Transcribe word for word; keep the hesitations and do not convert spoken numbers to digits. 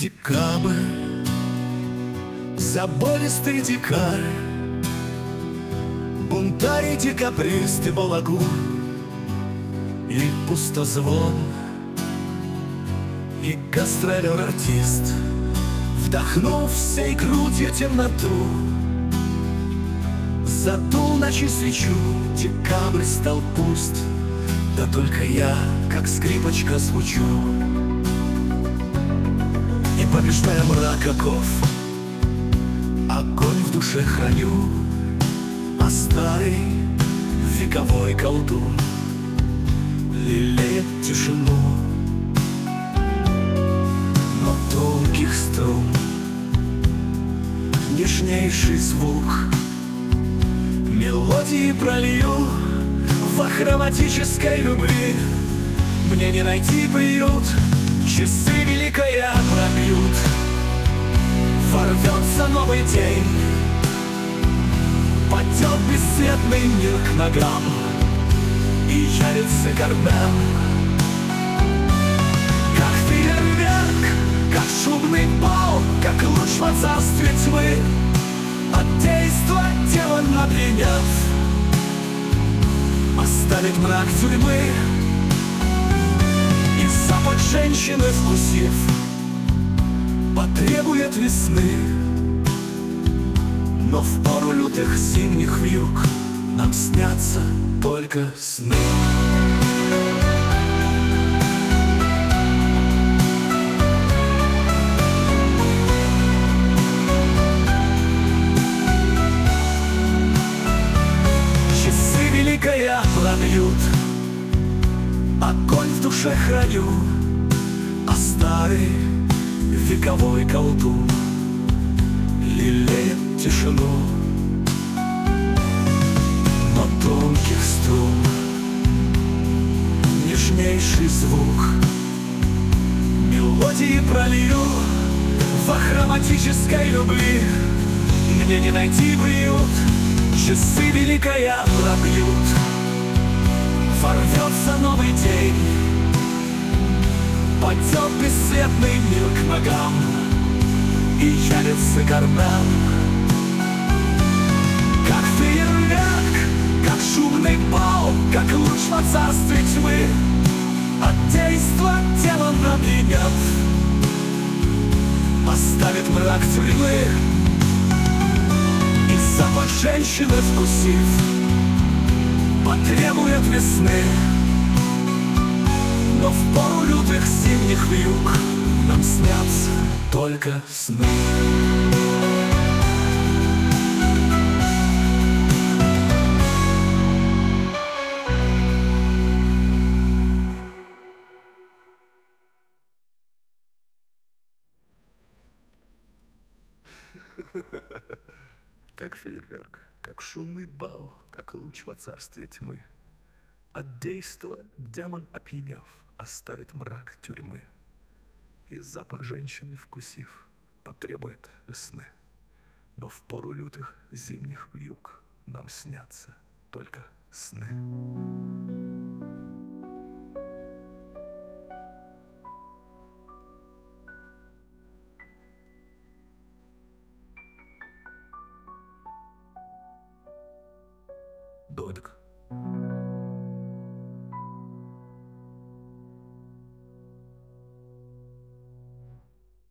Декабрь, забористый дикарь, бунтарь, декабрист и балагур, и пустозвон, и гастролер-артист, вдохнув всей грудью темноту, задул ночи свечу, декабрь стал пуст, да только я, как скрипочка, звучу. И побеждая мрак оков, огонь в душе храню, а старый вековой колдун лелеет тишину. Но тонких струн нежнейший звук мелодии пролью в хроматической любви. Мне не найти приют, часы великая пробьют. Ворвется новый день, падет бесцветный мир к ногам, и жарится кармен. Как фейерверк, как шумный бал, как луч во царстве тьмы, от действа демон обленяв оставит мрак тюрьмы. И запах женщины вкусив потребует весны. Но в пору лютых зимних вьюг нам снятся только сны. Часы великая пробьют, огонь в душе храню, а старый вековой колдун лелеет тишину. Но тонких струн нежнейший звук мелодии пролью во хроматической любви. Мне не найти приют, часы великая пробьют. Ворвется новый день, падет бесцветный мир к ногам, и явится кармен. Как фейерверк, как шумный бал, как луч во царстве тьмы, от действа демон обленяв оставит мрак тюрьмы. И запах женщины вкусив потребует весны. Но в пору лютых зимних вьюг нам снятся только сны. Как фейерверк, как шумный бал, как луч во царстве тьмы, от действа демон опьяняв оставит мрак тюрьмы. И запах женщины вкусив потребует весны. Но в пору лютых зимних вьюг нам снятся только сны. Додик.